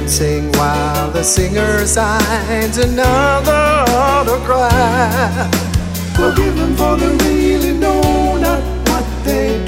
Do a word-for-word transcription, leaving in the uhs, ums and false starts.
dancing while the singer signs another autograph. Forgive them for they really know not what they